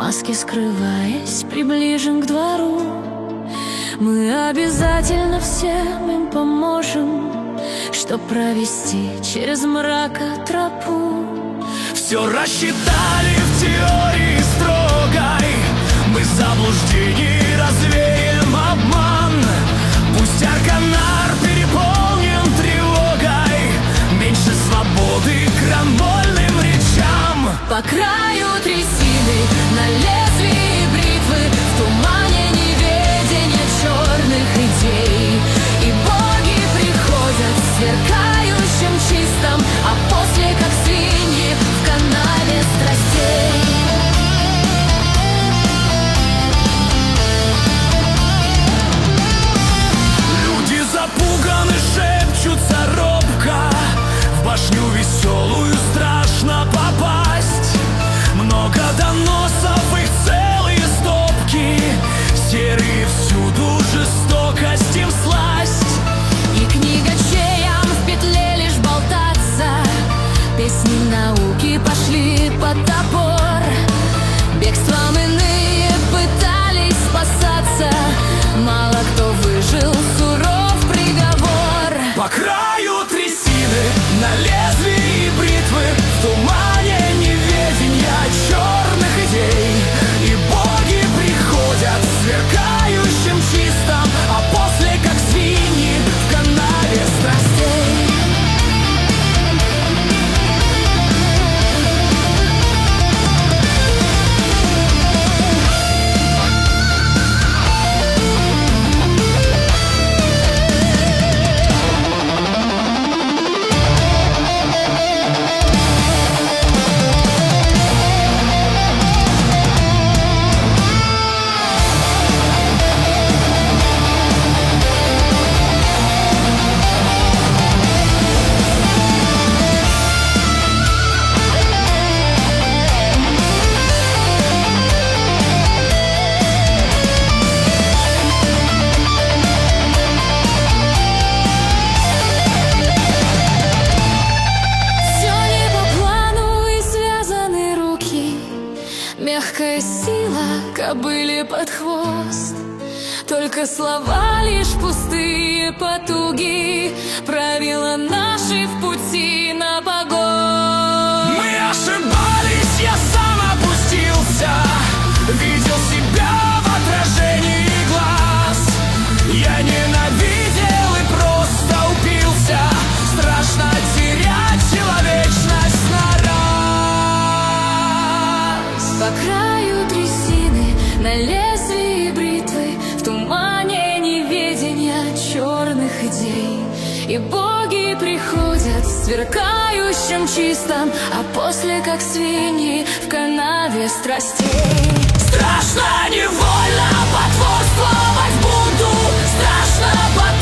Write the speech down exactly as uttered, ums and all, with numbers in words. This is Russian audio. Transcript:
маске скрываясь, приближен к двору. Мы обязательно всем им поможем, чтоб провести через мрака тропу. Все рассчитали в теории строгой, мы заблуждений развеем обман. Пусть Арканар переполнен тревогой, меньше свободы крамольным речам. По краю трясины, на лезвии бритвы, в тумане неведения черных идей. И боги приходят в сверкающем чистом, а после, как свиньи, в канаве страстей. Люди запуганы, шепчутся робко, в башню веселую страшно попасть. Много доносов, их целые стопки, серые всюду жестокость им сласть. И книгачеям в петле лишь болтаться, песни науки пошли под топор. Бегством иные пытались спасаться, мало кто выжил, суров приговор. По краю трясины, на лезвии бритвы, в тумане неведения черных идей. И боги приходят в сверкающем чистом, а после, как свиньи, в канаве страстей. Мягкая сила кобыле под хвост, только слова лишь пустые потуги, правила наши в пути на погост. Мы ошибались, я сам опустился, видел себя в отражении глаз. Я ненавидел и просто упился, страшно терять человечность на раз. По краю трясины, на лезвии бритвы, в тумане неведения черных идей. И боги приходят в сверкающем чистом, а после, как свиньи, в канаве страстей. Страшно невольно потворствовать бунту, страшно потворствовать